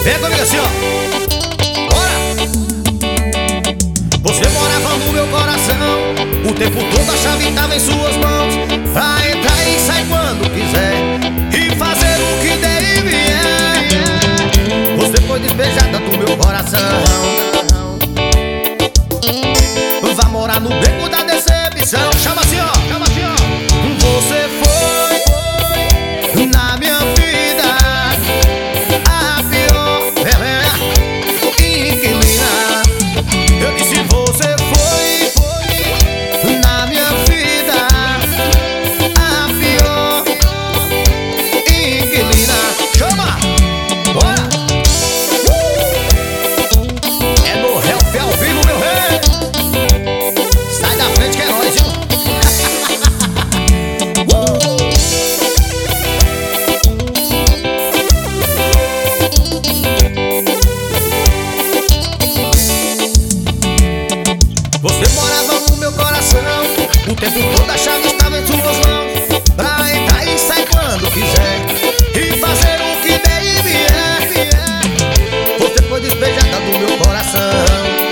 Vem comigo assim, ó. Bora! Você morava no meu coração, o tempo todo a chave tava em suas mãos, pra entrar e sair quando quiser e fazer o que der e vier. Você foi despejada do meu coração. Vá morar no beco da decepção. Chama assim, ó. Chama assim, ó. Você foi na minha vida a pior inquilina. Eu disse você foi na minha vida a pior inquilina. Chama! Bora! É no Help ao vivo, meu rei. Sai da frente que é nóis, viu? Você morava no meu coração, o tempo todo a chave estava em suas mãos, pra entrar e sair quando quiser e fazer o que der e vier. Você foi despejada do meu coração.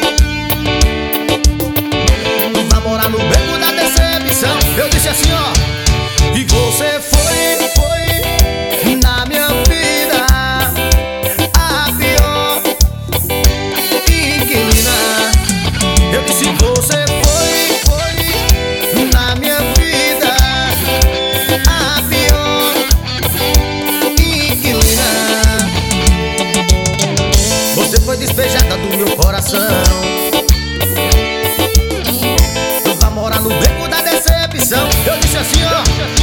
Vá morar no beco da decepção. Eu disse assim, ó. E você foi na minha vida a pior inquilina. Eu disse você foi na minha vida a pior inquilina. Você foi despejada do meu coração. Vá morar no beco da decepção. Eu disse assim, ó.